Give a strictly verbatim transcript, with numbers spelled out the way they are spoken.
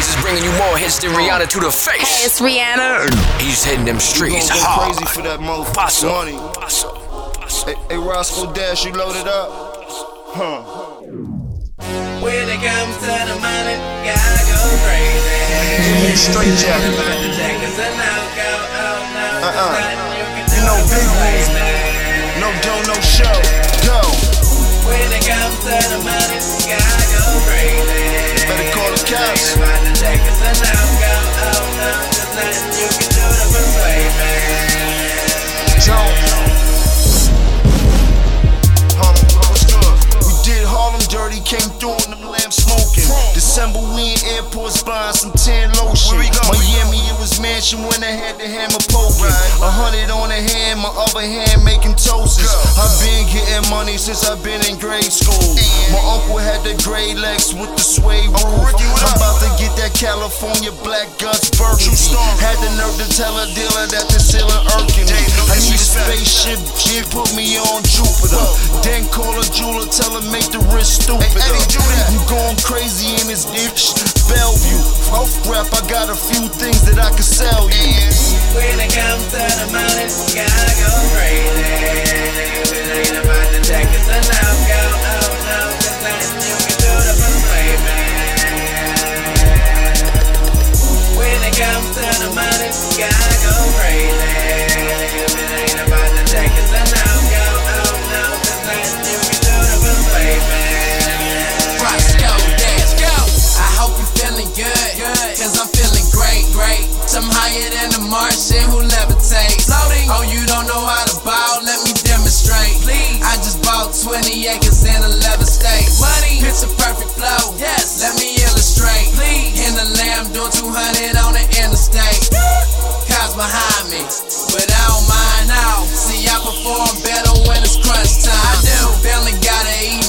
Blaze is bringing you more hits than Rihanna to the face. Hey, it's Rihanna. He's hitting them streets go hard. crazy for that motherfucking Paso. money. Paso. Paso. Hey, hey, Roscoe Dash, you loaded up? Huh. When it comes to the money, gotta go crazy. Give me a straight jacket. The check is a no-go, oh no. Uh-uh. You can You do know it big for rules. free. No dough, no show. Go. When it comes to the money, gotta go crazy. Better call the cops. The check is a no-go, oh no. There's nothing you can do to persuade me. Jones. Harlem, what's good? We did Harlem dirty, came through in them lamps smoking. December we in airports buying some tan lotion. Miami it was mansion when I had the hammer poking. A hundred on the hand, my other hand making toasts. I've been getting money since I've been in grade school. My uncle had the gray Lex with the suede roof. I'm about to get that California black guts burgundy. Had the nerve to tell a dealer that the ceiling irking me. I need a spaceship, shit put me on Jupiter. Then call a jeweler, tell her make the wrist stupid. I'm going crazy in this bitch, Bellevue. Off rap, I got a few things that I can sell you. When it comes to the money, gotta go crazy. If it ain't about the check, it's a no-go, oh no. There's nothing you can do to persuade me. When it comes to the money, gotta go crazy. If it ain't about the check, it's a no-go, oh no. There's nothing you can do to persuade me. Roscoe Dash, go! I hope you feeling good, cause I'm feeling great, great. Some higher than the Martian who levitates. Floating. Oh, you don't know how to ball? Let me demonstrate. Please. I just bought twenty acres in eleven states. Money. Picture perfect flow. Yes. Let me illustrate. Please. In the Lamb doing two hundred on the interstate. Cops behind me, but I don't mind now. See, I perform better when it's crunch time. I do. Family gotta eat.